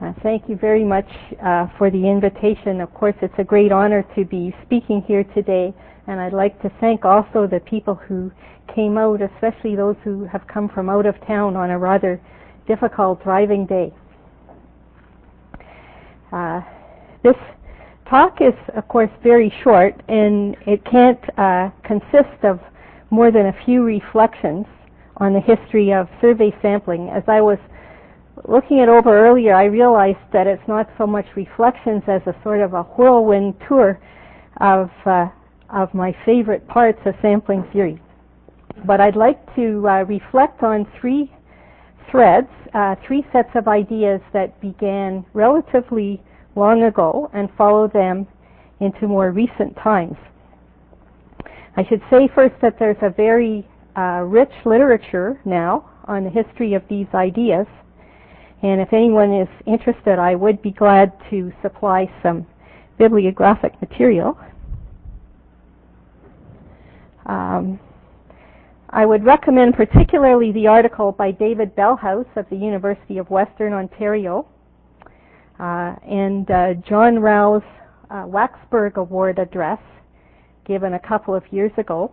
Thank you very much for the invitation. Of course, it's a great honor to be speaking here today, and I'd like to thank also the people who came out, especially those who have come from out of town on a rather difficult driving day. This talk is, of course, very short, and it can't consist of more than a few reflections on the history of survey sampling. As I was looking it over earlier, I realized that it's not so much reflections as a sort of a whirlwind tour of my favorite parts of sampling theory. But I'd like to reflect on three threads, three sets of ideas that began relatively long ago and follow them into more recent times. I should say first that there's a very rich literature now on the history of these ideas, and if anyone is interested, I would be glad to supply some bibliographic material. I would recommend particularly the article by David Bellhouse of the University of Western Ontario and John Rao's Waxburg Award address given a couple of years ago.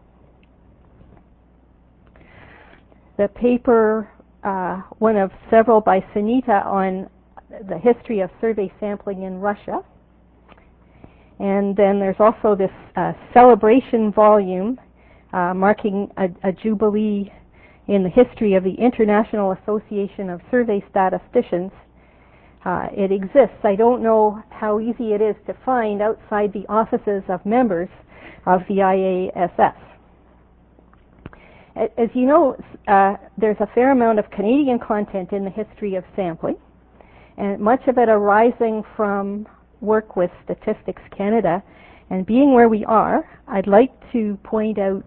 The paper, one of several by Sunita on the history of survey sampling in Russia. And then there's also this celebration volume marking a jubilee in the history of the International Association of Survey Statisticians. It exists. I don't know how easy it is to find outside the offices of members of the IASS. As you know, there's a fair amount of Canadian content in the history of sampling, and much of it arising from work with Statistics Canada. And being where we are, I'd like to point out,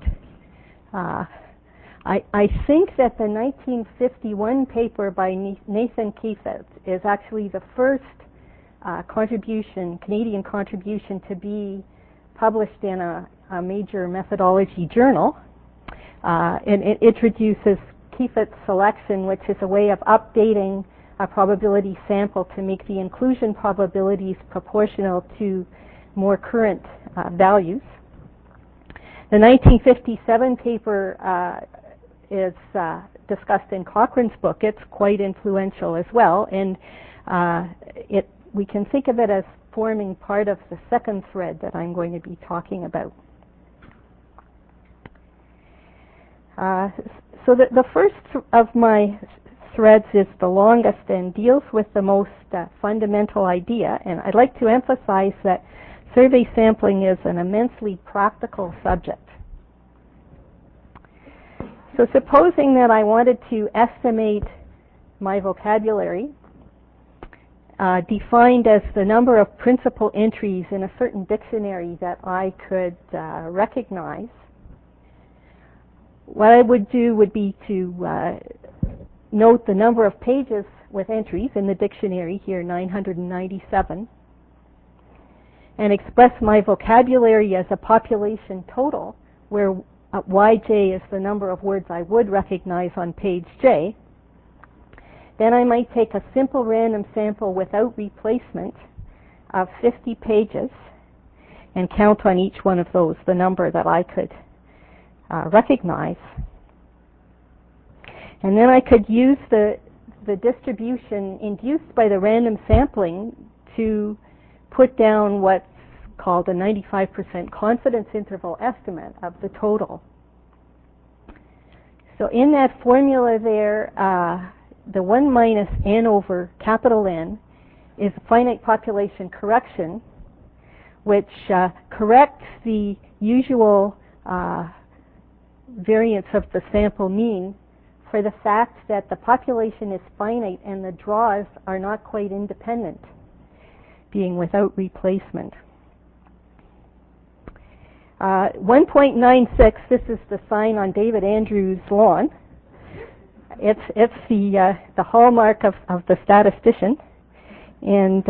I think that the 1951 paper by Nathan Kiefer is actually the first Canadian contribution to be published in a major methodology journal. And it introduces Kiefer's selection, which is a way of updating a probability sample to make the inclusion probabilities proportional to more current values. The 1957 paper is discussed in Cochrane's book. It's quite influential as well, and we can think of it as forming part of the second thread that I'm going to be talking about. So the first of my threads is the longest and deals with the most fundamental idea, and I'd like to emphasize that survey sampling is an immensely practical subject. So supposing that I wanted to estimate my vocabulary, defined as the number of principal entries in a certain dictionary that I could recognize, what I would do would be to note the number of pages with entries in the dictionary, here 997, and express my vocabulary as a population total, where yj is the number of words I would recognize on page j. Then I might take a simple random sample without replacement of 50 pages and count on each one of those the number that I could recognize. And then I could use the distribution induced by the random sampling to put down what's called a 95% confidence interval estimate of the total. So in that formula there, the 1 minus n over capital N is finite population correction, which corrects the usual variance of the sample mean for the fact that the population is finite and the draws are not quite independent, being without replacement. 1.96, this is the sign on David Andrews' lawn. It's the hallmark of the statistician, and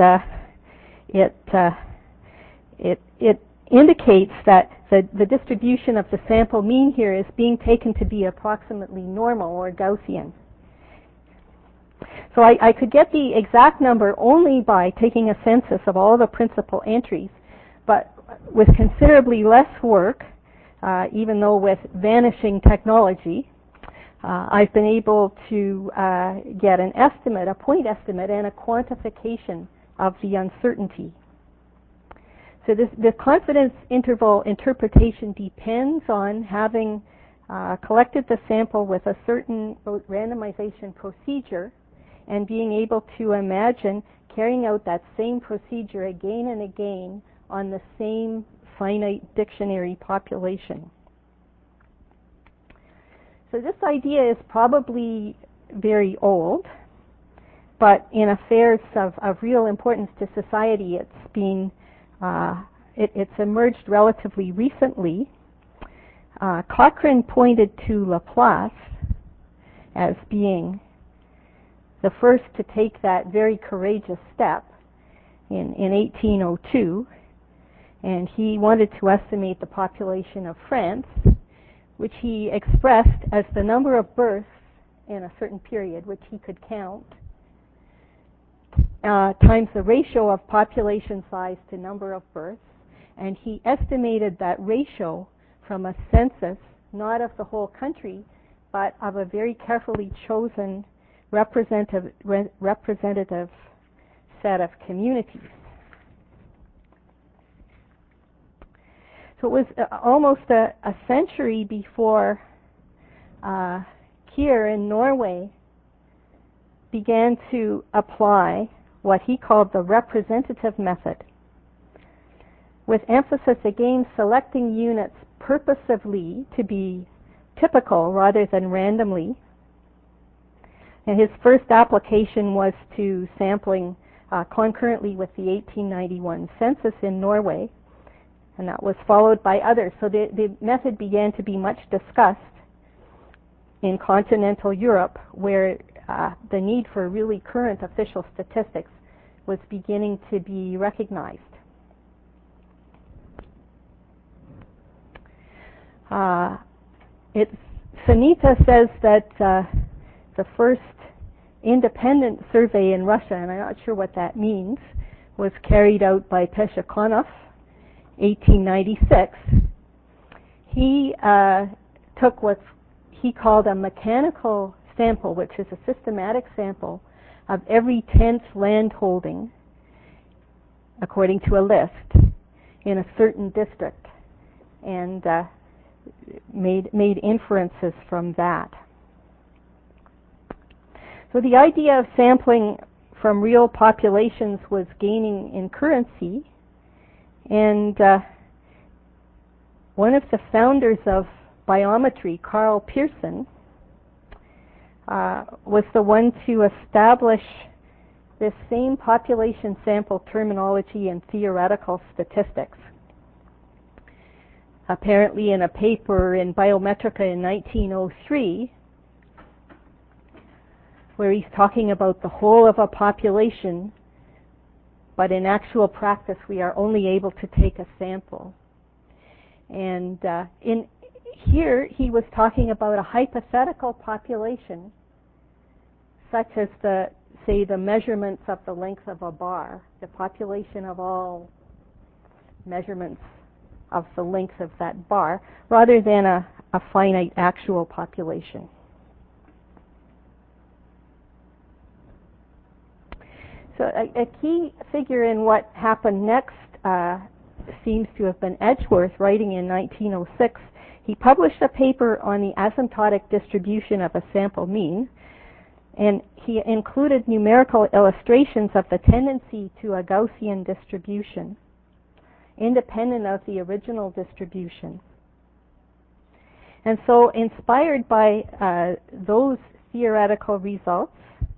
it indicates that the distribution of the sample mean here is being taken to be approximately normal or Gaussian. So I could get the exact number only by taking a census of all the principal entries, but with considerably less work, even though with vanishing technology, I've been able to get an estimate, a point estimate, and a quantification of the uncertainty. So the confidence interval interpretation depends on having collected the sample with a certain randomization procedure and being able to imagine carrying out that same procedure again and again on the same finite dictionary population. So this idea is probably very old, but in affairs of real importance to society, it's been it's emerged relatively recently. Cochrane pointed to Laplace as being the first to take that very courageous step in 1802, and he wanted to estimate the population of France, which he expressed as the number of births in a certain period, which he could count, times the ratio of population size to number of births, and he estimated that ratio from a census, not of the whole country, but of a very carefully chosen representative set of communities. So it was almost a century before Kier in Norway began to apply what he called the representative method, with emphasis again selecting units purposively to be typical rather than randomly. And his first application was to sampling concurrently with the 1891 census in Norway, and that was followed by others. So the method began to be much discussed in continental Europe, where the need for really current official statistics was beginning to be recognized. Sunita says that the first independent survey in Russia, and I'm not sure what that means, was carried out by Peshakonov, 1896. He took what he called a mechanical sample, which is a systematic sample of every 10th land holding according to a list in a certain district, and made inferences from that. So the idea of sampling from real populations was gaining in currency, and one of the founders of biometry, Karl Pearson, was the one to establish this same population sample terminology in theoretical statistics. Apparently in a paper in Biometrica in 1903, where he's talking about the whole of a population, but in actual practice we are only able to take a sample. And in here he was talking about a hypothetical population, such as the measurements of the length of a bar, the population of all measurements of the length of that bar, rather than a finite actual population. So a key figure in what happened next seems to have been Edgeworth, writing in 1906. He published a paper on the asymptotic distribution of a sample mean, and he included numerical illustrations of the tendency to a Gaussian distribution, independent of the original distribution. And so, inspired by those theoretical results,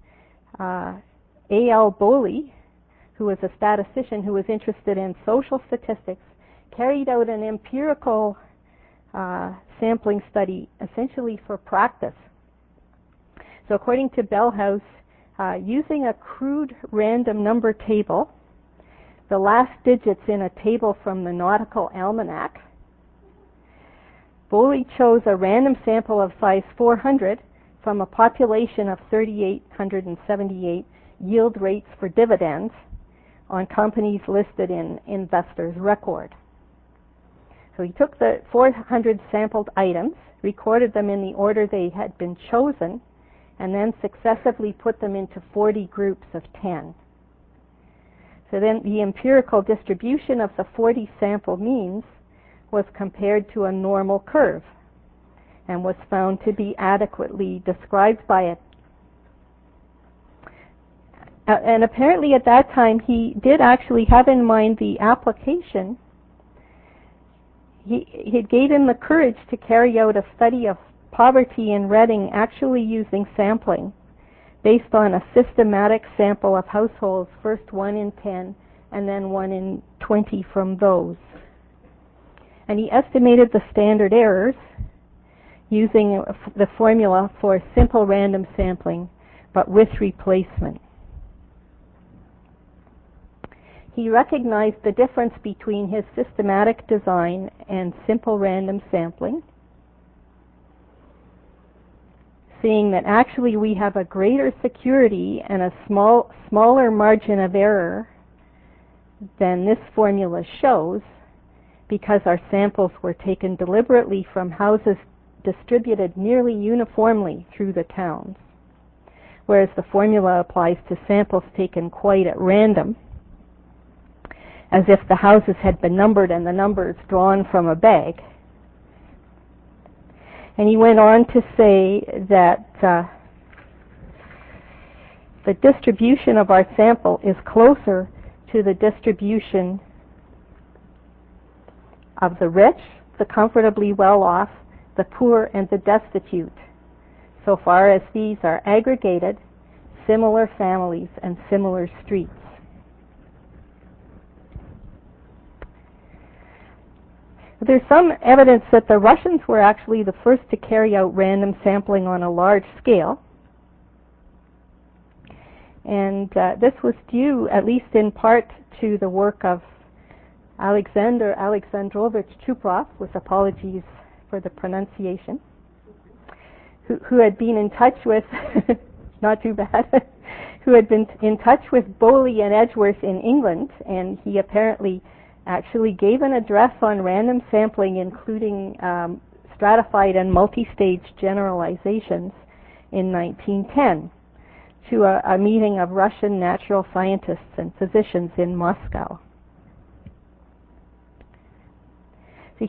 A.L. Bowley, who was a statistician who was interested in social statistics, carried out an empirical sampling study essentially for practice. So according to Bellhouse, using a crude random number table, the last digits in a table from the Nautical Almanac, Bowley chose a random sample of size 400 from a population of 3,878 yield rates for dividends on companies listed in Investors' Record. So he took the 400 sampled items, recorded them in the order they had been chosen, and then successively put them into 40 groups of 10. So then the empirical distribution of the 40 sample means was compared to a normal curve and was found to be adequately described by it. And apparently at that time he did actually have in mind the application. It gave him the courage to carry out a study of poverty in Reading actually using sampling based on a systematic sample of households, first 1 in 10 and then 1 in 20 from those. And he estimated the standard errors using the formula for simple random sampling but with replacement. He recognized the difference between his systematic design and simple random sampling, seeing that actually we have a greater security and a smaller margin of error than this formula shows because our samples were taken deliberately from houses distributed nearly uniformly through the towns, whereas the formula applies to samples taken quite at random, as if the houses had been numbered and the numbers drawn from a bag. And he went on to say that the distribution of our sample is closer to the distribution of the rich, the comfortably well-off, the poor, and the destitute, so far as these are aggregated, similar families, and similar streets. There's some evidence that the Russians were actually the first to carry out random sampling on a large scale. And this was due, at least in part, to the work of Alexander Alexandrovich Chuprov, with apologies for the pronunciation, who had been in touch with, not too bad, who had been in touch with Bowley and Edgeworth in England, and he apparently actually gave an address on random sampling, including stratified and multi-stage generalizations in 1910 to a meeting of Russian natural scientists and physicians in Moscow. So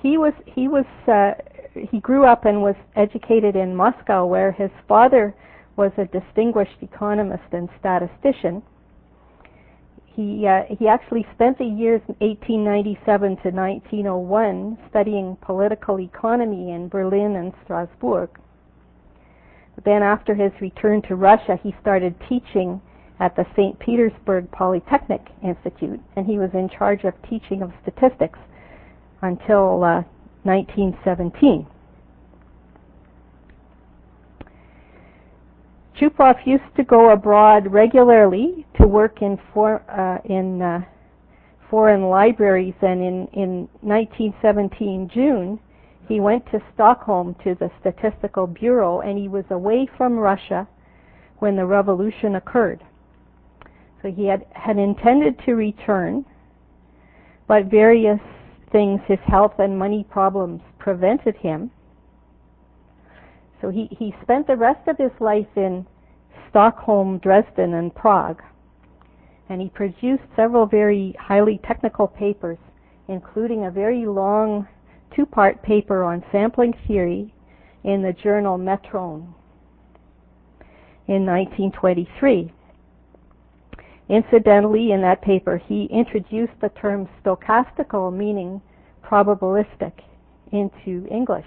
he grew up and was educated in Moscow, where his father was a distinguished economist and statistician. He actually spent the years 1897 to 1901 studying political economy in Berlin and Strasbourg. Then after his return to Russia, he started teaching at the St. Petersburg Polytechnic Institute, and he was in charge of teaching of statistics until 1917. Chuprov used to go abroad regularly to work in foreign libraries, and in 1917 June he went to Stockholm to the Statistical Bureau, and he was away from Russia when the revolution occurred. So he had intended to return, but various things, his health and money problems, prevented him. So he spent the rest of his life in Stockholm, Dresden, and Prague. And he produced several very highly technical papers, including a very long 2-part paper on sampling theory in the journal Metron in 1923. Incidentally, in that paper, he introduced the term stochastical, meaning probabilistic, into English.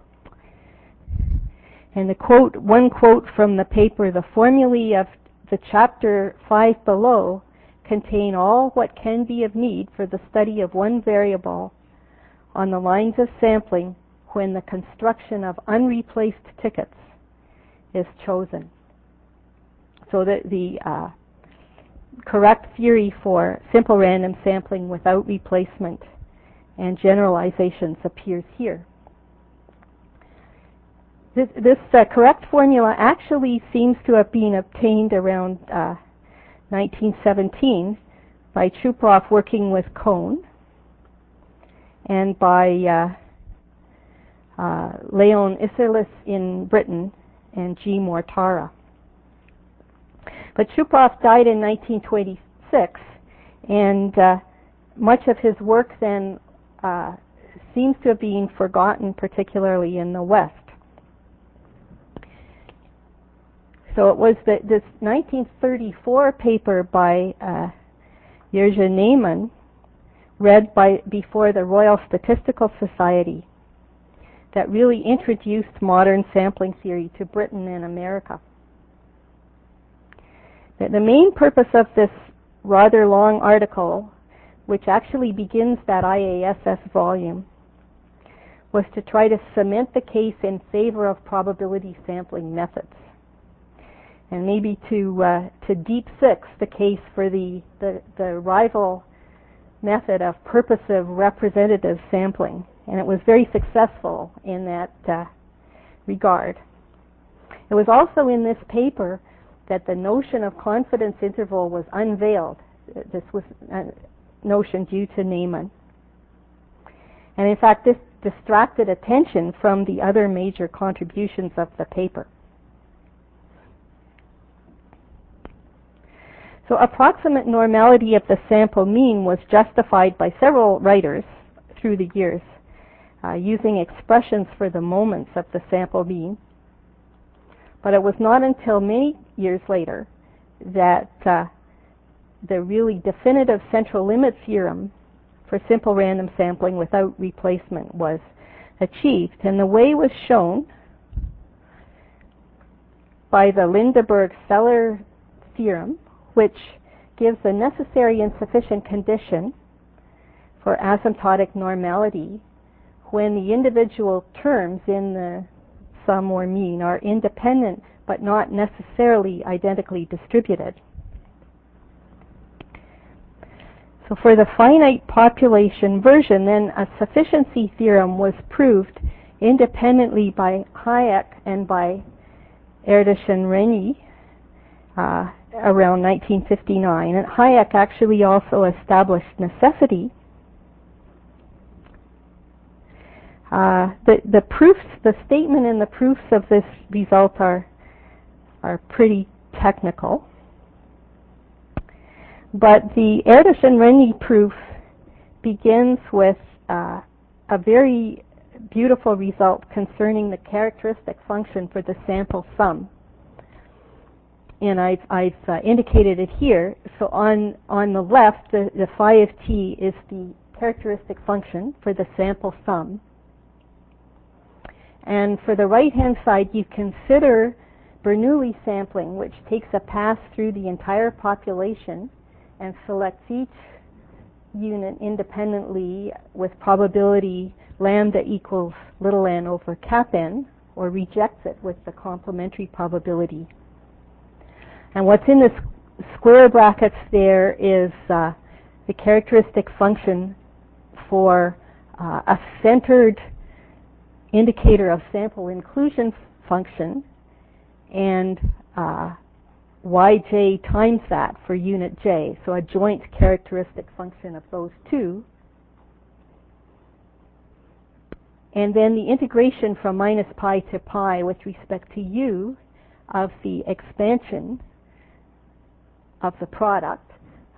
And one quote from the paper: "The formulae of the chapter 5 below contain all what can be of need for the study of one variable on the lines of sampling when the construction of unreplaced tickets is chosen." So the correct theory for simple random sampling without replacement and generalizations appears here. This correct formula actually seems to have been obtained around 1917 by Chuprov working with Kohn and by Leon Isserlis in Britain and G. Mortara. But Chuprov died in 1926, and much of his work then seems to have been forgotten, particularly in the West. So it was this 1934 paper by Jerzy Neyman, read before the Royal Statistical Society, that really introduced modern sampling theory to Britain and America. The main purpose of this rather long article, which actually begins that IASS volume, was to try to cement the case in favor of probability sampling methods, and maybe to deep six the case for the rival method of purposive representative sampling. And it was very successful in that regard. It was also in this paper that the notion of confidence interval was unveiled. This was a notion due to Neyman. And in fact, this distracted attention from the other major contributions of the paper. So approximate normality of the sample mean was justified by several writers through the years, using expressions for the moments of the sample mean. But it was not until many years later that the really definitive central limit theorem for simple random sampling without replacement was achieved. And the way was shown by the Lindeberg-Feller theorem, which gives a necessary and sufficient condition for asymptotic normality when the individual terms in the sum or mean are independent but not necessarily identically distributed. So for the finite population version, then a sufficiency theorem was proved independently by Hayek and by Erdős and Rényi around 1959. And Hayek actually also established necessity. The proofs, the statement and the proofs of this result are pretty technical. But the Erdős and Rényi proof begins with a very beautiful result concerning the characteristic function for the sample sum. And I've indicated it here. So on the left, the phi of t is the characteristic function for the sample sum. And for the right-hand side, you consider Bernoulli sampling, which takes a pass through the entire population and selects each unit independently with probability lambda equals little n over cap n, or rejects it with the complementary probability. And what's in the square brackets there is the characteristic function for a centered indicator of sample inclusion function, and yj times that for unit j, so a joint characteristic function of those two. And then the integration from minus pi to pi with respect to u of the expansion of the product.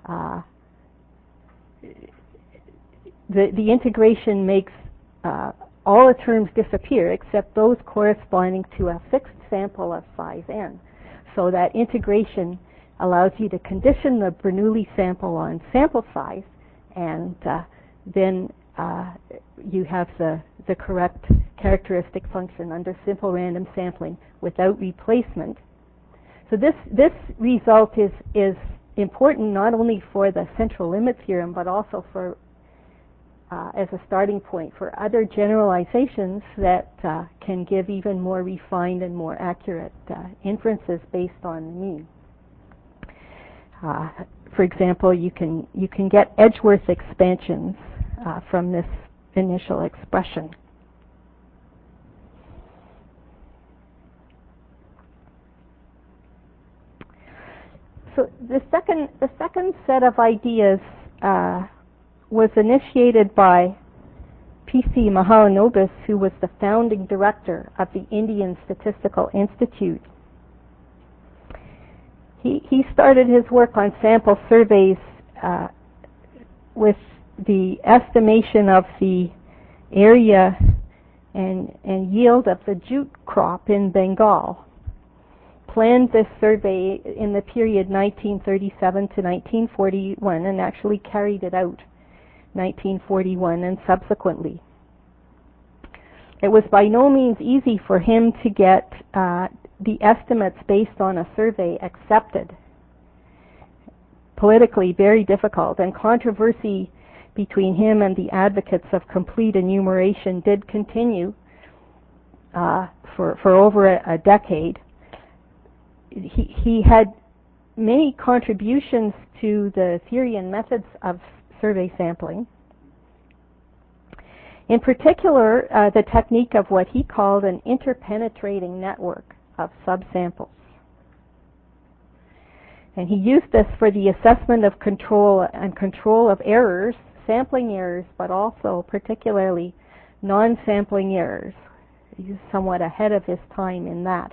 The integration makes all the terms disappear except those corresponding to a fixed sample of size n. So that integration allows you to condition the Bernoulli sample on sample size, and then you have the correct characteristic function under simple random sampling without replacement. So this result is important not only for the central limit theorem, but also for as a starting point for other generalizations that can give even more refined and more accurate inferences based on the mean. For example, you can get Edgeworth expansions from this initial expression. So the second set of ideas was initiated by P.C. Mahalanobis, who was the founding director of the Indian Statistical Institute. He started his work on sample surveys with the estimation of the area and yield of the jute crop in Bengal. Planned this survey in the period 1937 to 1941 and actually carried it out 1941 and subsequently. It was by no means easy for him to get the estimates based on a survey accepted. Politically very difficult, and controversy between him and the advocates of complete enumeration did continue for over a decade. He had many contributions to the theory and methods of survey sampling. In particular, the technique of what he called an interpenetrating network of subsamples. And he used this for the assessment of control of errors, sampling errors, but also particularly non-sampling errors. He's somewhat ahead of his time in that.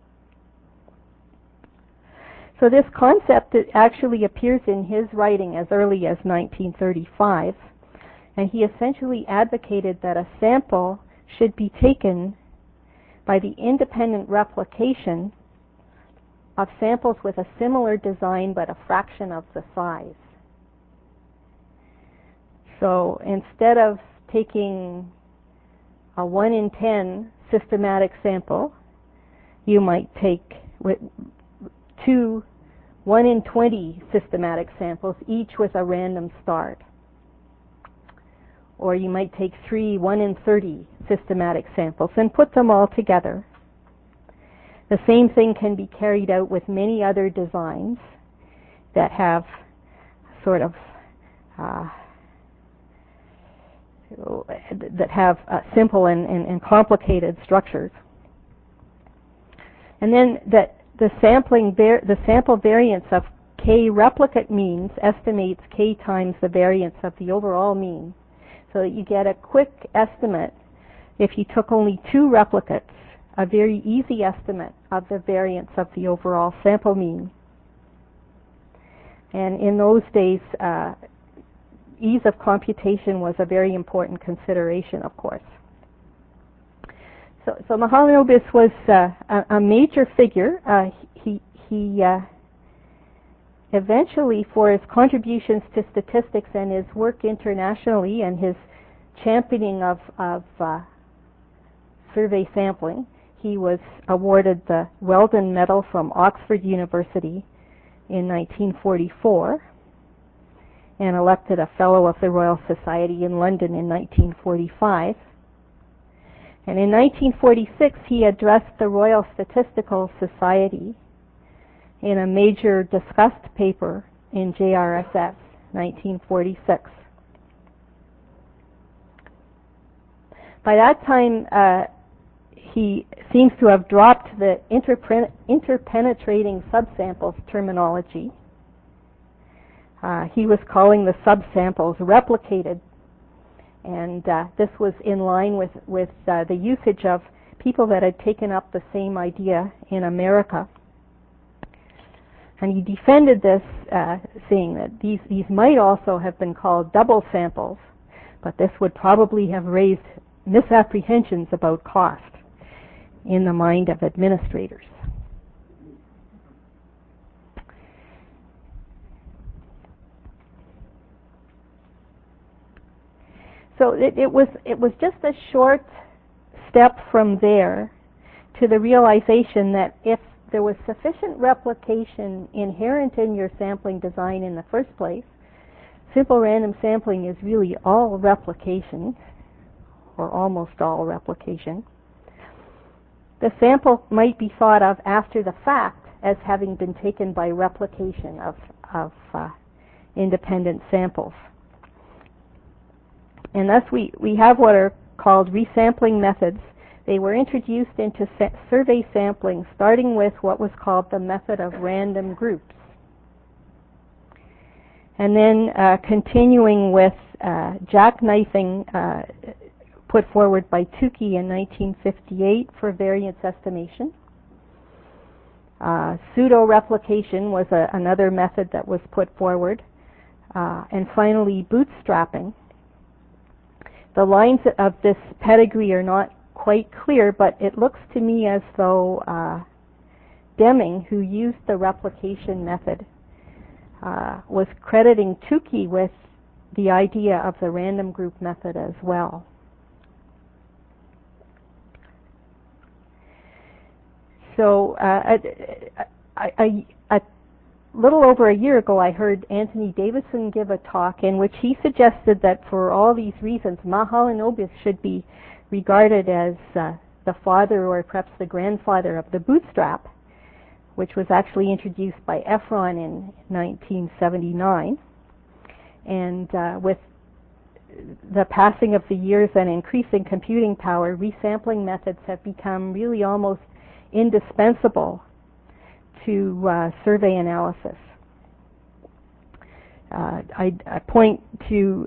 So this concept actually appears in his writing as early as 1935, and he essentially advocated that a sample should be taken by the independent replication of samples with a similar design but a fraction of the size. So instead of taking a 1 in 10 systematic sample, you might take two 1 in 20 systematic samples, each with a random start. Or you might take 3 1 in 30 systematic samples and put them all together. The same thing can be carried out with many other designs that have sort of simple and complicated structures. And then the sample variance of k replicate means estimates k times the variance of the overall mean, so that you get a quick estimate if you took only 2 replicates, a very easy estimate of the variance of the overall sample mean. And in those days, ease of computation was a very important consideration, of course. So Mahalanobis was a major figure. He eventually, for his contributions to statistics and his work internationally and his championing of survey sampling, he was awarded the Weldon Medal from Oxford University in 1944 and elected a Fellow of the Royal Society in London in 1945. And in 1946, he addressed the Royal Statistical Society in a major discussed paper in JRSS, 1946. By that time, he seems to have dropped the interpenetrating subsamples terminology. He was calling the subsamples replicated, and this was in line with the usage of people that had taken up the same idea in America. And he defended this, saying that these might also have been called double samples, but this would probably have raised misapprehensions about cost in the mind of administrators. So it was just a short step from there to the realization that if there was sufficient replication inherent in your sampling design in the first place, simple random sampling is really all replication, or almost all replication. The sample might be thought of after the fact as having been taken by replication of independent samples. And thus we have what are called resampling methods. They were introduced into survey sampling starting with what was called the method of random groups. And then continuing with jackknifing put forward by Tukey in 1958 for variance estimation. Pseudo-replication was another method that was put forward. And finally, bootstrapping. The lines of this pedigree are not quite clear, but it looks to me as though Deming, who used the replication method, was crediting Tukey with the idea of the random group method as well. So a little over a year ago, I heard Anthony Davison give a talk in which he suggested that for all these reasons, Mahalanobis should be regarded as the father or perhaps the grandfather of the bootstrap, which was actually introduced by Efron in 1979. And with the passing of the years and increasing computing power, resampling methods have become really almost indispensable to survey analysis. I point to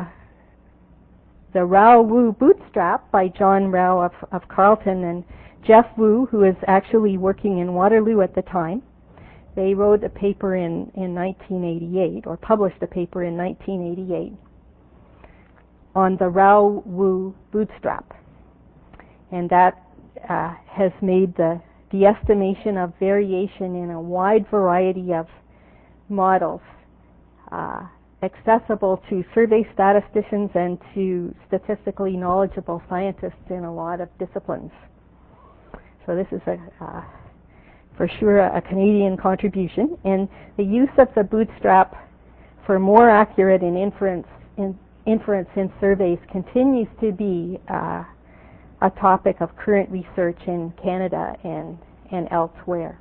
the Rao-Wu bootstrap by John Rao of Carleton and Jeff Wu, who is actually working in Waterloo at the time. They wrote a paper in 1988, or published a paper in 1988, on the Rao-Wu bootstrap. And that has made the estimation of variation in a wide variety of models accessible to survey statisticians and to statistically knowledgeable scientists in a lot of disciplines. So this is for sure a Canadian contribution, and the use of the bootstrap for more accurate inference in surveys continues to be a topic of current research in Canada and elsewhere.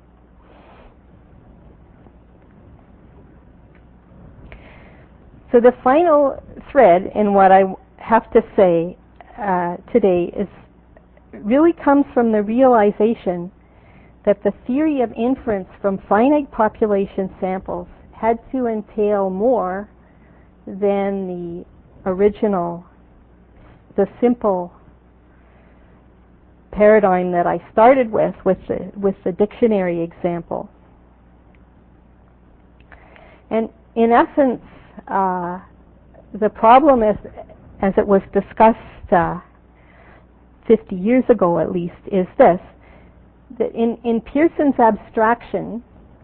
So the final thread in what I have to say today really comes from the realization that the theory of inference from finite population samples had to entail more than the original, the simple paradigm that I started with the dictionary example. And in essence, the problem as it was discussed 50 years ago at least is this, that in Pearson's abstraction,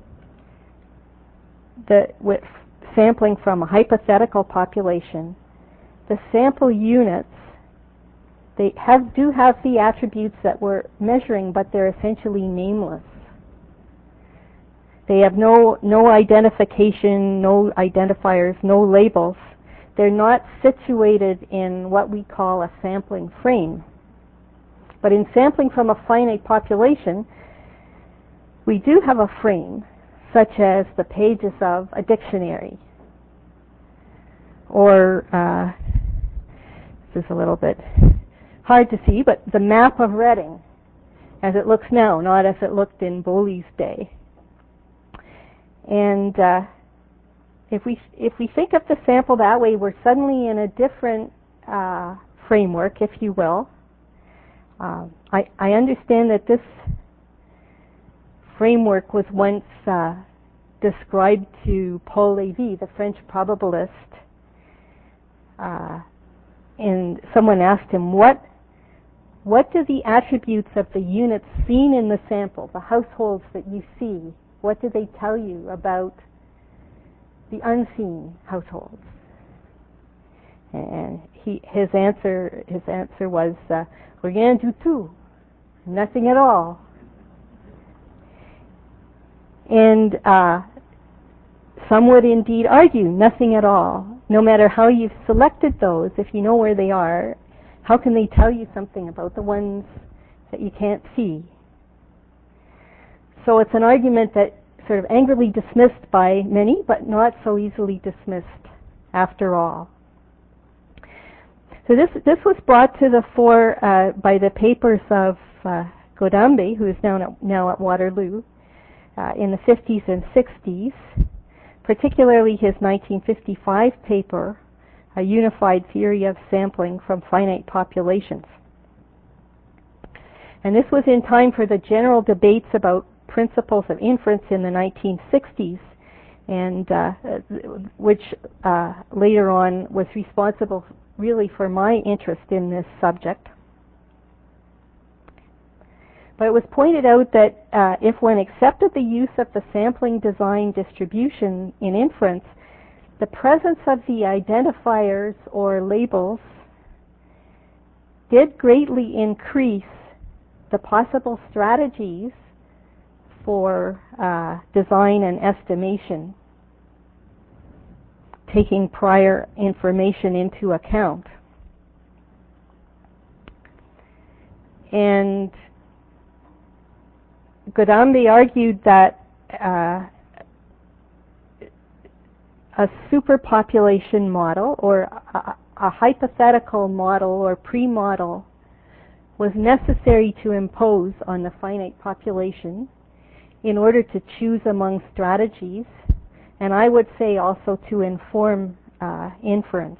with sampling from a hypothetical population, the sample units, they do have the attributes that we're measuring, but they're essentially nameless. They have no identification, no identifiers, no labels. They're not situated in what we call a sampling frame. But in sampling from a finite population, we do have a frame, such as the pages of a dictionary. Or, this is a little bit hard to see, but the map of Reading, as it looks now, not as it looked in Bowley's day. And if we think of the sample that way, we're suddenly in a different framework, if you will. I understand that this framework was once described to Paul Lévy, the French probabilist, and someone asked him, what do the attributes of the units seen in the sample, the households that you see, what do they tell you about the unseen households? And his answer was, rien du tout, nothing at all. And some would indeed argue nothing at all. No matter how you've selected those, if you know where they are, how can they tell you something about the ones that you can't see? So it's an argument that sort of angrily dismissed by many, but not so easily dismissed after all. So this was brought to the fore by the papers of Godambe, who is now at Waterloo, in the 50s and 60s. particularly his 1955 paper, A Unified Theory of Sampling from Finite Populations. And this was in time for the general debates about principles of inference in the 1960s, and which later on was responsible really for my interest in this subject. But it was pointed out that if one accepted the use of the sampling design distribution in inference, the presence of the identifiers or labels did greatly increase the possible strategies for design and estimation, taking prior information into account. And Godambe argued that a superpopulation model, or a hypothetical model or pre-model, was necessary to impose on the finite population in order to choose among strategies, and I would say also to inform inference.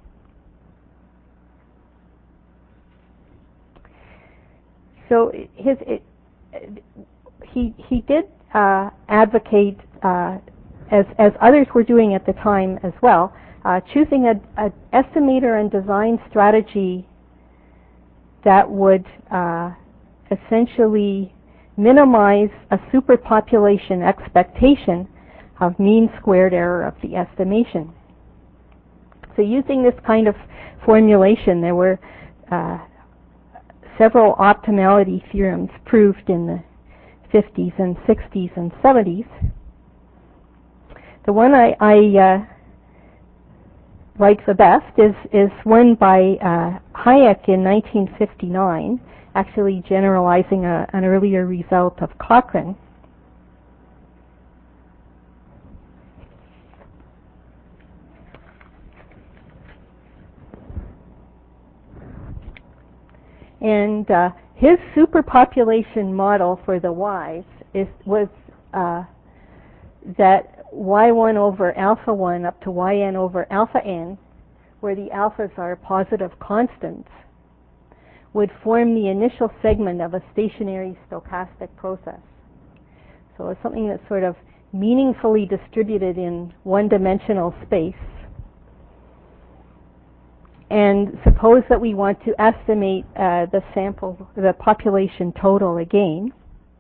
So he did advocate, as others were doing at the time as well, choosing an estimator and design strategy that would essentially minimize a superpopulation expectation of mean squared error of the estimation. So using this kind of formulation, there were several optimality theorems proved in the 50s and 60s and 70s. The one I like the best is one by Hayek in 1959, actually generalizing an earlier result of Cochrane. And his superpopulation model for the Y's was that y1 over alpha 1 up to yn over alpha n, where the alphas are positive constants, would form the initial segment of a stationary stochastic process. So it's something that's sort of meaningfully distributed in one-dimensional space. And suppose that we want to estimate the population total again.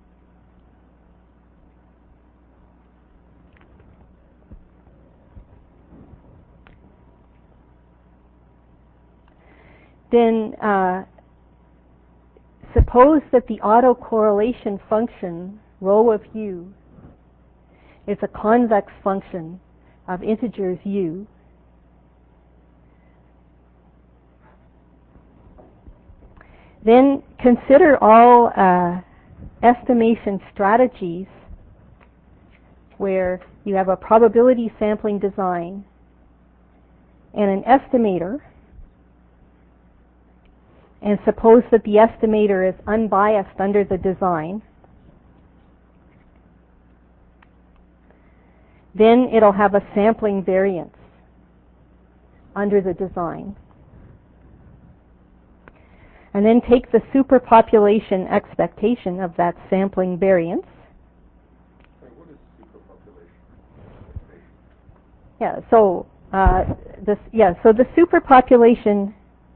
Then suppose that the autocorrelation function, rho of u, is a convex function of integers u. Then consider all estimation strategies where you have a probability sampling design and an estimator, and suppose that the estimator is unbiased under the design. Then it'll have a sampling variance under the design. And then take the superpopulation expectation of that sampling variance. What is superpopulation? So the superpopulation.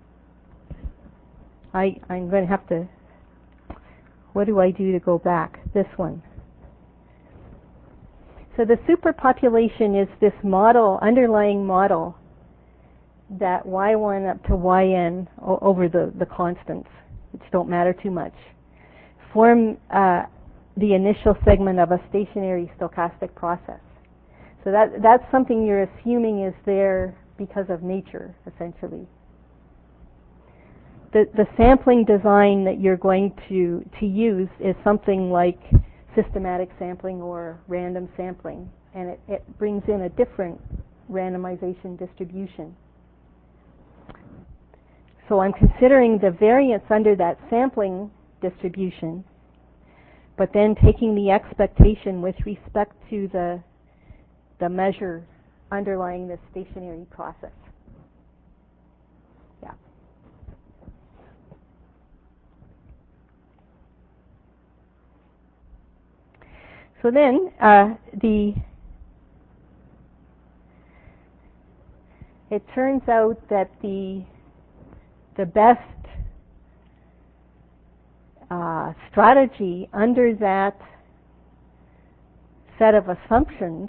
I'm going to have to. What do I do to go back? This one. So the superpopulation is this model, underlying model, that y1 up to yn over the constants, which don't matter too much, form the initial segment of a stationary stochastic process. So that's something you're assuming is there because of nature, essentially. The sampling design that you're going to use is something like systematic sampling or random sampling, and it brings in a different randomization distribution. So I'm considering the variance under that sampling distribution, but then taking the expectation with respect to the the measure underlying the stationary process. Yeah. So then it turns out that the best strategy under that set of assumptions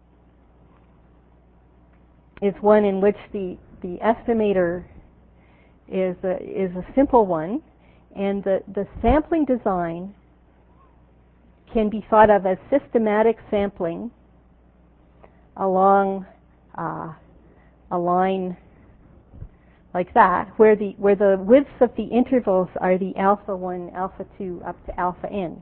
is one in which the estimator is a simple one, and the sampling design can be thought of as systematic sampling along a line like that, where the widths of the intervals are the alpha 1, alpha 2, up to alpha n.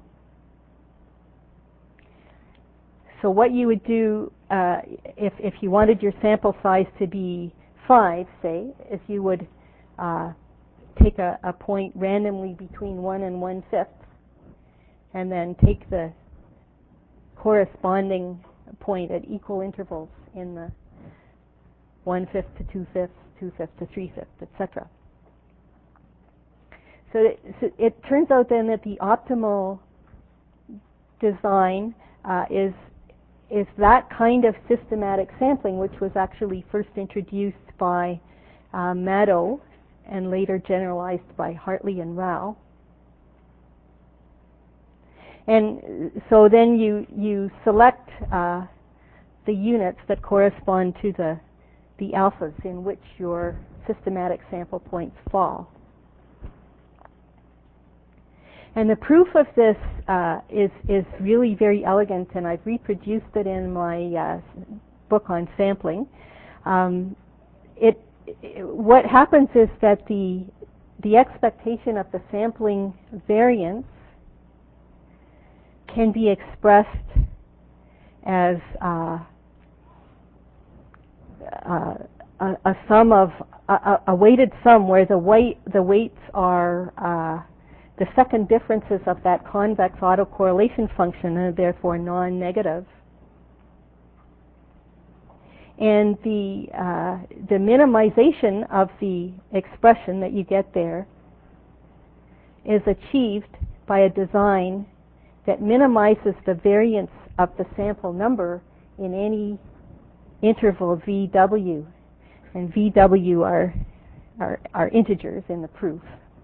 So what you would do if you wanted your sample size to be 5, say, is you would take a point randomly between 1 and 1/5, and then take the corresponding point at equal intervals in the 1/5 to 2/5, 2/5 to 3/5, etc. So it turns out then that the optimal design is that kind of systematic sampling, which was actually first introduced by Maddow and later generalized by Hartley and Rao. And so then you select the units that correspond to the alphas in which your systematic sample points fall. And the proof of this is really very elegant, and I've reproduced it in my book on sampling. What happens is that the expectation of the sampling variance can be expressed as a sum of a weighted sum where the weights are the second differences of that convex autocorrelation function, and therefore non-negative. And the minimization of the expression that you get there is achieved by a design that minimizes the variance of the sample number in any interval VW, and VW are integers in the proof.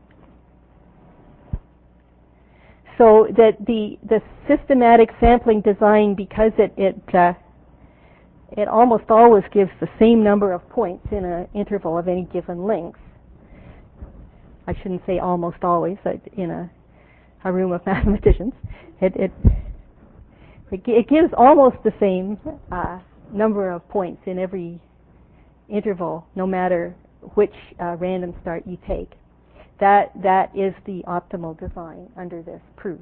So that the systematic sampling design, because it almost always gives the same number of points in an interval of any given length. I shouldn't say almost always, in a room of mathematicians. It gives almost the same number of points in every interval, no matter which random start you take. That is the optimal design under this proof.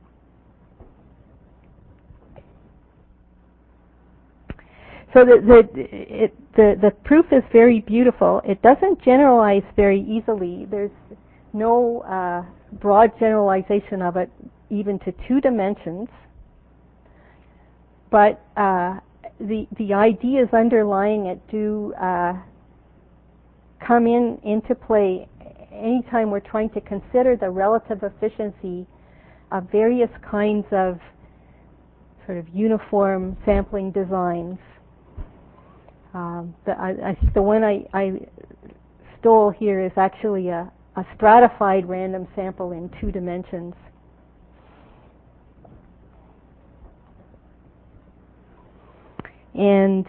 So the proof is very beautiful. It doesn't generalize very easily. There's no broad generalization of it even to 2 dimensions. But the ideas underlying it do come into play anytime we're trying to consider the relative efficiency of various kinds of sort of uniform sampling designs. The one I stole here is actually a stratified random sample in 2 dimensions. And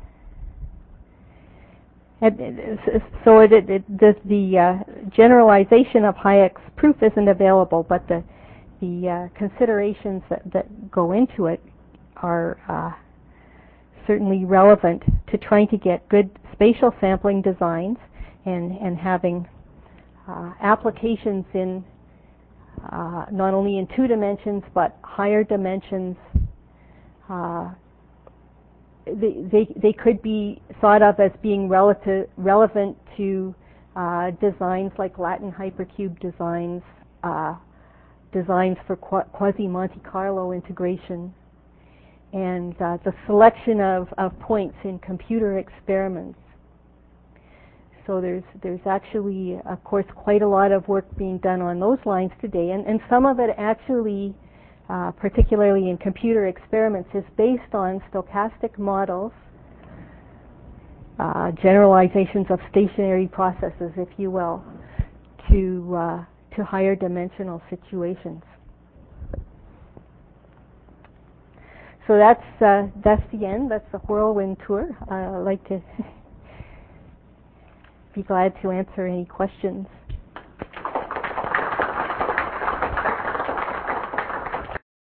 so the generalization of Hayek's proof isn't available, but the considerations that go into it are certainly relevant to trying to get good spatial sampling designs and having applications in not only in 2 dimensions but higher dimensions. They could be thought of as being relevant to designs like Latin hypercube designs, designs for quasi-Monte Carlo integration, and the selection of points in computer experiments. So there's actually, of course, quite a lot of work being done on those lines today, and some of it actually, particularly in computer experiments, is based on stochastic models, generalizations of stationary processes, if you will, to higher dimensional situations. So that's the end. That's the whirlwind tour. I'd like to be glad to answer any questions.